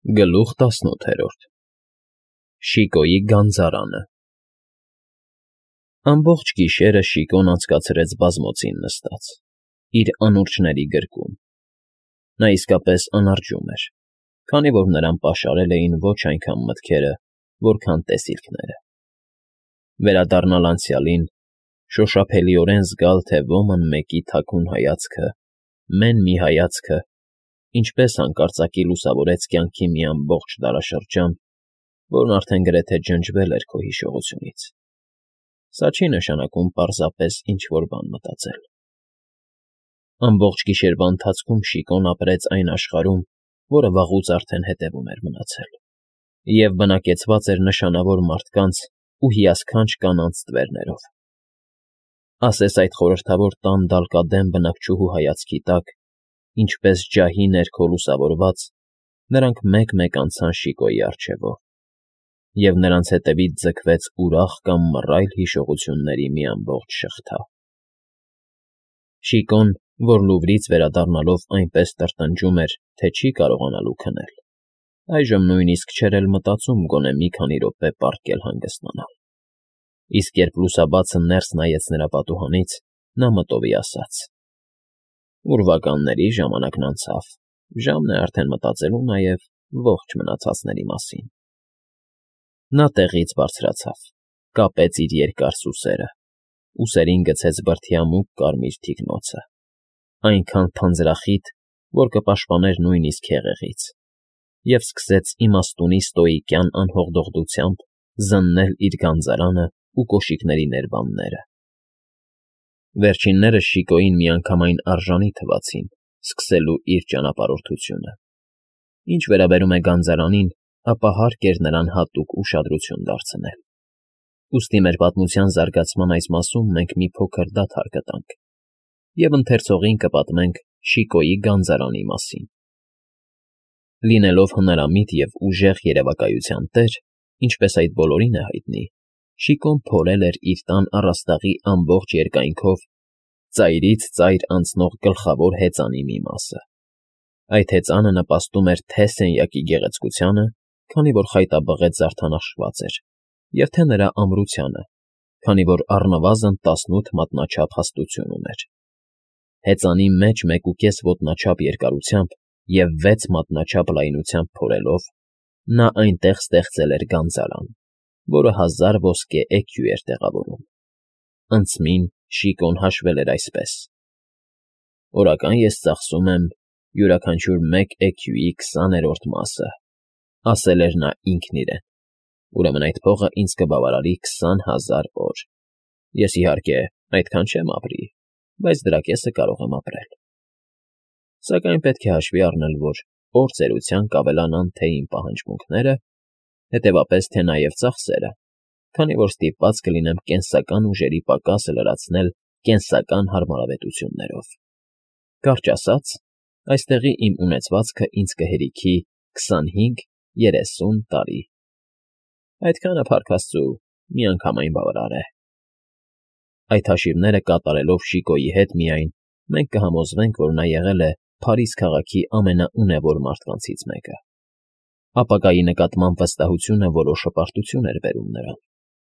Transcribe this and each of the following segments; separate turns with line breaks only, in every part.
Գլուխ 18 Շիկոյի գանձարանը Ամբողջ գիշերը Շիկոն անցկացրեց բազմոցին նստած, իր անուրջների գրկում. նա իսկապես անարջում էր, քանի որ նրան պաշարել էին ոչ այնքան մտքերը, որքան տեսիլքները. վերադառնալ անցյալին, շոշափելիորեն զգալ, թե ոմն մեկի թաքուն հայացքը, մեն մի հայացքը, ինչպես հանկարծակի լուսավորեց կյանքի մի ամբողջ դարաշրջան, որն արդեն գրեթե ջնջվել էր քո հիշողությունից. սա չի նշանակում պարզապես ինչ-որ բան մտածել. ամբողջ գիշերվա ընթացքում Շիկոն ապրեց այն աշխարհում, որը վաղուց արդեն հետևում էր մնացել, և բնակեցված էր նշանավոր մարդկանց ու հիասքանչ կանանց ստվերներով. ասես այդ խորհրդավոր տան դալկադեմ բնակչուհու հայացքի տակ, ինչպես ջահի ներքո լուսավորված, նրանք մեկ-մեկ անցան Շիկոյի առջևով, և նրանց հետևից ձգվեց ուրախ կամ մռայլ հիշողությունների մի ամբողջ շղթա. Շիկոն, որ Լուվրից վերադառնալով այնպես տրտնջում էր, թե չի կարողանալու քնել, այժմ նույնիսկ չէր էլ մտածում գոնե մի քանի րոպե պառկել հանգստանալ, իսկ երբ լուսաբացը ներս նայեց նրա պատուհանից, նա մտովի ասաց. ուրվականների ժամանակն անցավ, ժամն է արդեն մտածելու նաև ողջ մնացածների մասին. նա տեղից բարձրացավ, կապեց իր երկար սուսերը, ուսերին գցեց բրդյա մուգ կարմիր թիկնոցը, այնքան թանձրախիտ, որ կպաշտպաներ նույնիսկ հեղեղից, և սկսեց իմաստունի ստոիկյան անհողդողդությամբ զննել իր գանձարանը ու կոշիկների ներբանները. վերջիններս Շիկոյին միանգամայն արժանի թվացին սկսելու իր ճանապարհորդությունը. ինչ վերաբերում է գանձարանին, ապա հարկ էր նրան հատուկ ուշադրություն դարձնել. ուստի մեր պատմության զարգացման այս մասում մենք մի փոքր դադար կտանք և ընթերցողին կպատմենք Շիկոյի գանձարանի մասին. լինելով հնարամիտ և ուժեղ երևակայության տեր, ինչպես այդ բոլորին է հայտնի, Շիկոն փորել էր իր տան առաստաղի ամբողջ երկայնքով ծայրից ծայր անցնող գլխավոր հեծանի մի մասը. այդ հեծանը նպաստում էր թե՛ սենյակի գեղեցկությանը, քանի որ խայտաբղետ զարդանախշված էր, և թե նրա ամրությանը, քանի որ առնվազն 18 մատնաչափ հաստություն ուներ. հեծանի մեջ 1.5 ոտնաչափ երկարությամբ և 6 մատնաչափ լայնությամբ փորելով, նա այնտեղ ստեղծել էր գանձարան, որը 1000 ոսկե էքյու էր տեղավորում. անցմին Շիկոն հաշվել էր այսպես. օրական ես ծախսում եմ յուրաքանչյուր 1 էքյուի 20-րդ մասը, ասել էր նա ինքն իրեն, ուրեմն այդ փողը ինձ կբավարարի 20,000 օր, ես իհարկե այդքան չեմ ապրի, բայց դրա կեսը կարող եմ ապրել. սակայն պետք է հաշվի առնել, որ օր ծերության կավելանան թե իմ պահանջմունքները, հետևապես թե նաև ծախսերը, քանի որ ստիպված կլինեմ կենսական ուժերի պակասը լրացնել կենսական հարմարավետություններով. կարճ ասած, այստեղի իմ ունեցվածքը ինձ կհերիքի 25-30 տարի. այդքանը, փառք Աստծու, միանգամայն բավարար է. այդ հաշիվները կատարելով Շիկոյի հետ միայն մենք կհամոզվենք, որ նա եղել է Փարիզ քաղաքի ամենաունևոր մարդկանցից մեկը. ապագայի նկատմամբ վստահությունը որոշ հպարտություն էր բերում նրան.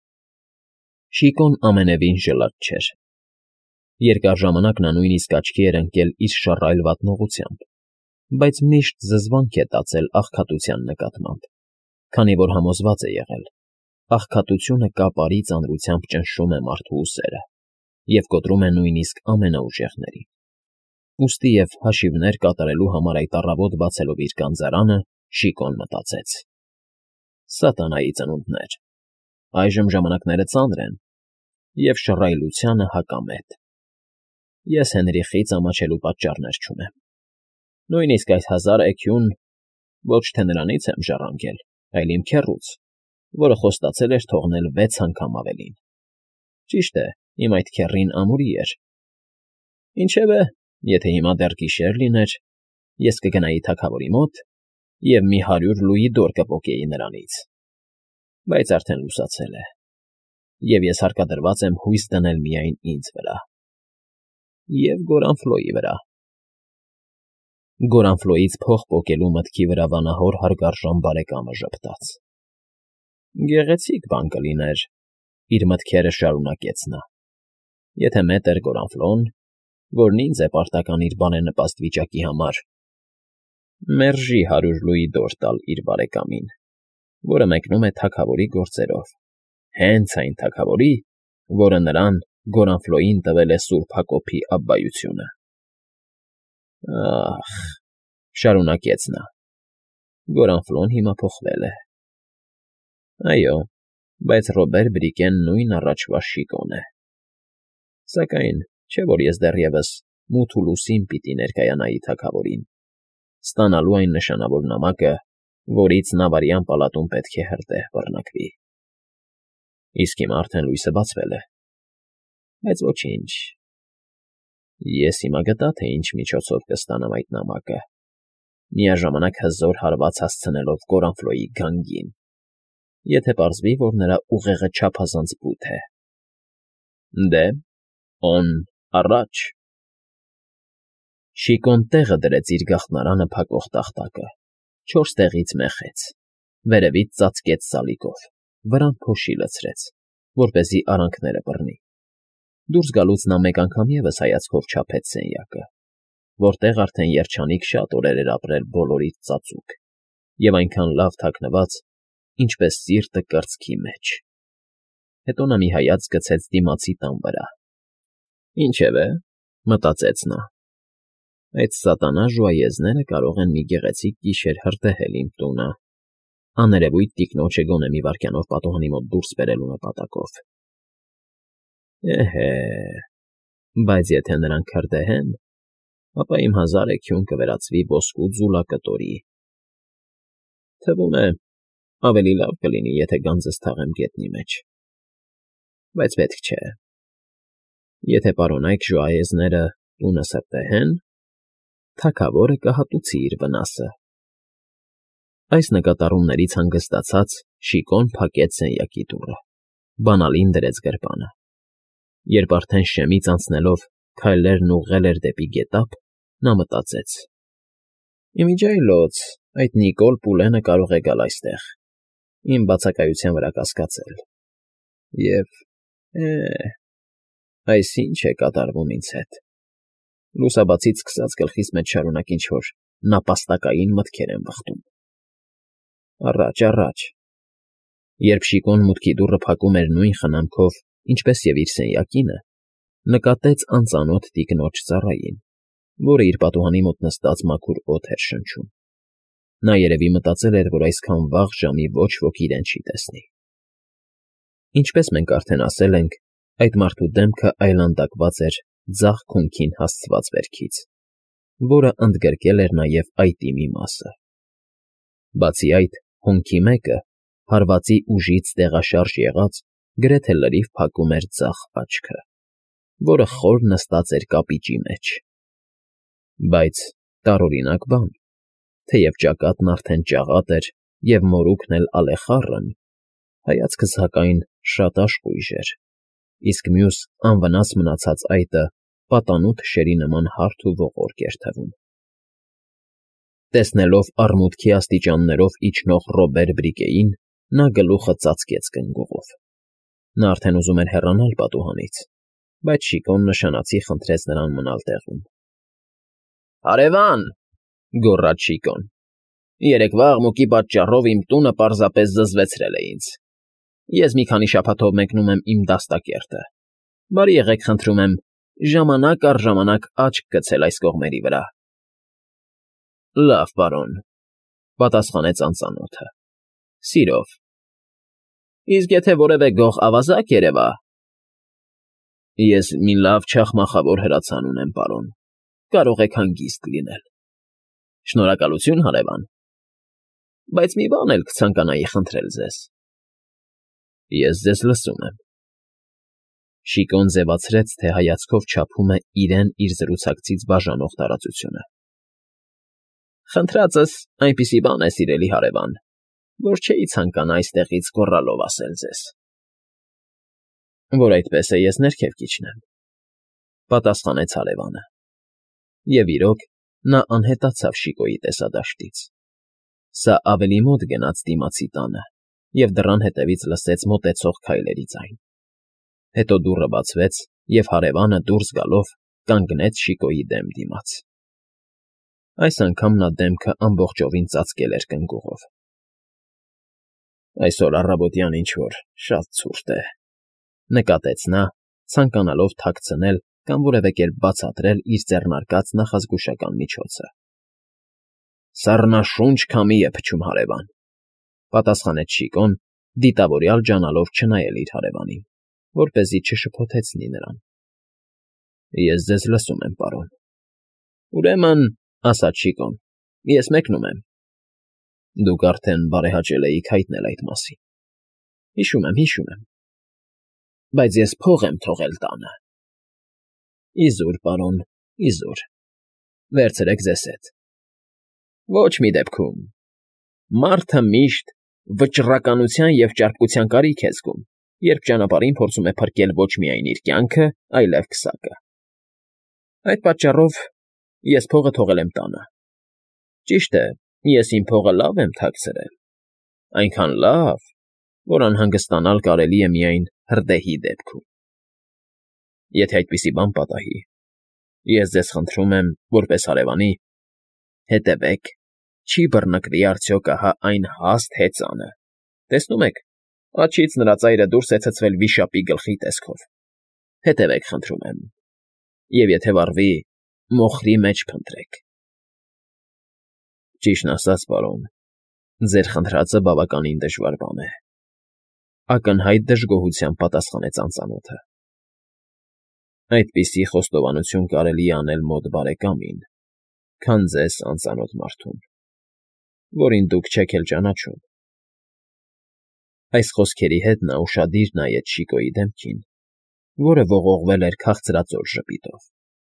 Շիկոն ամենևին ժլատ չէր. երկար ժամանակ նա նույնիսկ աչքի էր ընկել իր շռայլ վատնողությամբ, բայց միշտ զզվանք է տածել աղքատության նկատմամբ, քանի որ համոզված է եղել. աղքատությունը կապարի ծանրությամբ ճնշում է մարդու ուսերը և կոտրում է նույնիսկ ամենաուժեղներին. ուստի և հաշիվներ կատարելու համար այդ առավոտ բացելով իր գանձարանը, Շիկոն մտածեց. սատանայի ծնունդներ, այժմ ժամանակները ծանր են, և շռայլությանը հակամետ. ես Հենրիխից ամաչելու պատճառներ չունեմ. նույնիսկ այդ 1000 էքյուն ոչ թե նրանից եմ ժառանգել, այլ իմ քեռուց, որը խոստացել էր թողնել 6 անգամ ավելին. ճիշտ է, իմ այդ քեռին ամուրի էր. ինչևէ, եթե հիմա դեռ գիշեր լիներ, ես կգնայի թագավորի մոտ և մի 100 լուի դոր կպոկեի նրանից, բայց արդեն լուսացել է, և ես հարկադրված եմ հույս դնել միայն ինձ վրա և Գորանֆլոյի վրա. Գորանֆլոյից փող պոկելու մտքի վրա վանահոր հարգարժան բարեկամը ժպտաց։ Գեղեցիկ բան կլիներ, իր մտքերը շարունակեց նա, եթե մետր Գորանֆլոն, որն ինձ է պարտական իր բարենպաստ վիճակի համար, մերժի 100 լուի դոր տալ իր բարեկամին, որը մեկնում է թագավորի գործերով, հենց այն թագավորի, որը նրան Գորանֆլոյին տվել է Սուրբ Հակոբի ապբայությունը։ Ախ, շարունակեց նա, Գորանֆլոն հիմա փոխվել է։ Այո, բայց Ռոբեր Բրիկեն նույն առաջվա Շիկոն է։ Սակայն չէ՞ որ ես դեռևս մութ ու լուսին պիտի ներկայանայի թագավորին, ստանալու այն նշանավոր նամակը, որից նավարյան պալատում պետք է հրդեհ բռնկվի։ Իսկ հիմա արդեն լույսը բացվել է։ Բայց ոչինչ։ Ես հիմա գտա, թե ինչ միջոցով կստանամ այդ նամակը, միաժամանակ հզոր հարված հասցնելով Գորանֆլոյի գանգին, եթե պարզվի, որ նրա ուղեղը չափազանց բութ է։ Դե, օն առաջ։ Շիկոն տեղը դրեց իր գաղտնարանը փակող տախտակը, 4 տեղից մեխեց, վերևից ծածկեց սալիկով, վրան փոշի լցրեց, որպեսզի արանքները բռնի։ Դուրս գալուց նա մեկ անգամ ևս հայացքով չափեց սենյակը, որտեղ արդեն երջանիկ շատ օրեր էր ապրել բոլորից ծածուկ և այնքան լավ թաքնված, ինչպես սիրտը կրծքի մեջ։ Հետո նա մի հայացք գցեց դիմացի տան վրա։ Ինչևէ, մտածեց նա, այդ սատանա ժուայեզները կարող են մի գեղեցիկ գիշեր հրդեհել իմ տունը, աներևույթ տիկնոջը գոնե մի վայրկյանով պատուհանի մոտ դուրս բերելու նպատակով։ Էհե, բայց եթե նրանք հրդեհեն, ապա իմ 1000 էքյուն կվերածվի ոսկու ձուլակտորի։ Թվում է, ավելի լավ կլինի, եթե գանձս թաղեմ գետնի մեջ։ Բայց պետք չէ։ Եթե պարոնայք ժուայեզները տունս հրդեհեն, թագավորը կհատուցի իր վնասը։ Այս նկատառումներից հանգստացած Շիկոն փակեց սենյակի դուռը, բանալին դրեց գրպանը։ Երբ արդեն շեմից անցնելով քայլերն ուղղել էր դեպի գետափ, նա մտածեց. Իմիջիայլոց, այդ Նիկոլ Պուլենը կարող է գալ այստեղ, իմ բացակայության վրա կասկածել։ Եվ, այս ինչ է կատարվում ինձ հետ։ Լուսաբացից սկսած գլխիս մեջ շարունակ ինչ-որ նապաստակային մտքեր են վխտում։ Առաջ, առաջ։ Երբ Շիկոն մուտքի դուռը փակում էր նույն խնամքով, ինչպես և իր սենյակինը, նկատեց անծանոթ տիկնոջ ծառային, որը իր պատուհանի մոտ նստած մաքուր օդ էր շնչում։ Նա երևի մտածել էր, որ այսքան վաղ ժամի ոչ ոք իրեն չի տեսնի։ Ինչպես մենք արդեն ասել ենք, այդ մարդու դեմքը այլանդակված էր ձախ քունքին հասցված վերքից, որը ընդգրկել էր նաև այտի մի մասը։ Բացի այդ, հոնքի մեկը, հարվածի ուժից տեղաշարժ եղած, գրեթե լրիվ փակում էր ձախ աչքը, որը խոր նստած էր կապիճի մեջ։ Բայց տարօրինակ բան, թեև ճակատն արդեն ճաղատ էր և մորուքն էլ ալեխառն, հայացքը սակայն շատ աշխույժ էր, իսկ մյուս անվնաս մնացած այտը պատանու թշերի նման հարթ ու ողորկ էր թվում։ Տեսնելով արմուտքի աստիճաններով իջնող Ռոբեր Բրիկեին, նա գլուխը ծածկեց կնգուղով։ Նա արդեն ուզում էր հեռանալ պատուհանից, բայց Շիկոն նշանացի խնդրեց նրան մնալ տեղում։ Հարևան, գոռաց Շիկոն, երեկվա աղմուկի պատճառով իմ տունը պարզապես զզվեցրել է ինձ։ Ես մի քանի շաբաթով մեկնում եմ իմ դաստակերտը։ Բարի եղեք, խնդրում եմ, ժամանակ առ ժամանակ աչք գցել այս կողմերի վրա։ Լավ, պարոն, պատասխանեց անծանոթը։ Սիրով։ Իսկ եթե որևէ գող ավազակ երևա։ Ես մի լավ չախմախավոր հրացան ունեմ, պարոն, կարող եք հանգիստ լինել։ Շնորհակալություն, հարևան։ Բայց մի բան էլ կցանկանայի խնդրել ձեզ։ Ես ձեզ լսում եմ։ Շիկոն ձևացրեց, թե հայացքով չափում է իրեն իր զրուցակցից բաժանող տարածությունը։ Խնդրածս այնպիսի բան է, սիրելի հարևան, որ չէի ցանկանա այստեղից գոռալով ասել ձեզ։ Որ այդպես է, ես ներքև կիջնեմ, պատասխանեց հարևանը։ Եվ իրոք, Նա անհետացավ Շիկոյի տեսադաշտից։ Սա ավելի մոտ գնաց դիմացի տանը և դռան հետևից լսեց մոտեցող քայլերի ձայն։ Հետո դուռը բացվեց, և հարևանը դուրս գալով կանգնեց Շիկոյի դեմ դիմաց։ Այս անգամ նա դեմքը ամբողջովին ծածկել էր կնգուղով։ «Այսօր առավոտյան ինչ֊որ շատ ցուրտ է,֊ նկատեց նա, ցանկանալով թաքցնել կամ որևէ կերպ բացատրել իր ձեռնարկած նախազգուշական միջոցը։ «Սառնաշունչ քամի է փչում, հարևան,֊ պատասխանեց Շիկոն, դիտավորյալ ջանալով չնայել իր հարևանին, որպեսզի չշփոթեցնի նրան։ Ես ձեզ լսում եմ, պարոն»։ «Ուրեմն,֊ ասաց Շիկոն,֊ ես մեկնում եմ»։ Դուք արդեն բարեհաճել էիք հայտնել այդ մասին։ Հիշում եմ։ Բայց ես փող եմ թողել տանը։ Իզուր, պարոն, իզուր, վերցրեք ձեզ հետ։ Ոչ մի դեպքում։ Մարդը միշտ վճռականության և ճարպկության կարիք է զգում, երբ ճանապարհին փորձում է փրկել ոչ միայն իր կյանքը, այլև քսակը։ Այդ պատճառով ես փողը թողել եմ տանը։ Ճիշտ է, ես իմ փողը լավ եմ թաքցրել, այնքան լավ, որ անհանգստանալ կարելի է միայն հրդեհի դեպքում։ Եթե այդպիսի բան պատահի, ես ձեզ խնդրում եմ, որպես հարևանի, հետևեք, չի բռնկվի արդյոք ահա այն հաստ հեծանը։ Տեսնում եք, աջից նրա ծայրը դուրս է ցցվել վիշապի գլխի տեսքով։ Հետևեք, խնդրում եմ, և եթե վառվի, մոխրի մեջ փնտրեք։ Ճիշտն ասած, պարոն, ձեր խնդրածը բավականին դժվար բան է,֊ ակնհայտ դժգոհությամբ պատասխանեց անծանոթը։ Այդպիսի խոստովանություն կարելի է անել մոտ բարեկամին, քան ձեզ անծանոթ մարդուն, որին դուք չեք էլ ճանաչում։ Այս խոսքերի հետ նա ուշադիր նայեց Շիկոյի դեմքին, որը ողողվել էր քաղցրածոր ժպիտով։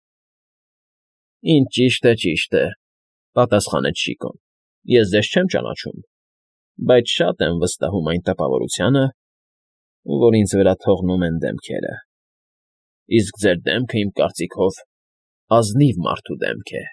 Ինչ ճիշտ է,֊ պատասխանեց Շիկոն, ես ձեզ չեմ ճանաչում, բայց շատ եմ վստահում այն տպավորությանը, որ ինձ վրա թողնում են դեմքերը։ Իսկ ձեր դեմքը, իմ կարծիքով, ազնիվ մարդու դեմք է։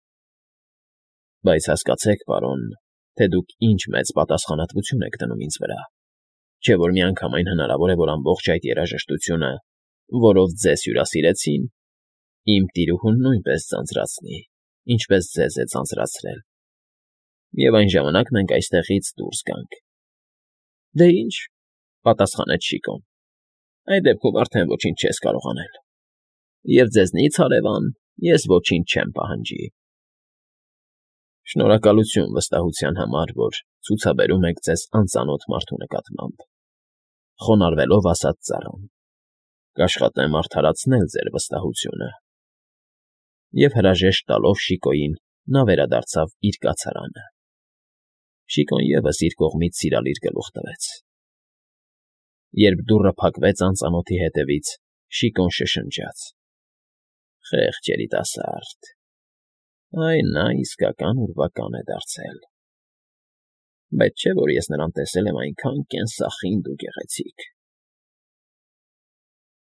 Բայց հասկացեք, պարոն, թե դուք ինչ մեծ պատասխանատվություն եք դնում ինձ վրա, չէ՞ որ միանգամայն հնարավոր է, որ ամբողջ այդ երաժշտությունը, որով ձեզ հյուրասիրեցին, իմ տիրուհուն նույնպես ձանձրացնի, ինչպես ձեզ է ձանձրացրել, և այն ժամանակ մենք այստեղից դուրս գանք։ Դե ինչ,֊ պատասխանեց Շիկոն,֊ այդ դեպքում արդեն ոչինչ չես կարող անել, և ձեզնից, հարևան, ես ոչինչ չեմ պահանջի։ Շնորհակալություն վստահության համար, որ ցուցաբերում եք ձեզ անծանոթ մարդու նկատմամբ,֊ խոնարհվելով ասաց ծառան,֊ կաշխատեմ արդարացնել ձեր վստահությունը։ Եվ հրաժեշտ տալով Շիկոյին նա վերադարձավ իր կացարանը։ Շիկոն ևս իր կողմից սիրալիր գլուխ տվեց։ Երբ դուռը փակվեց անծանոթի հետևից, Շիկոն շշնջաց. «Խեղճ երիտասարդ, այ նա իսկական ուրվական է դարձել։ Բայց չէ՞ որ ես նրան տեսել եմ այնքան կենսախինդ ու գեղեցիկ»։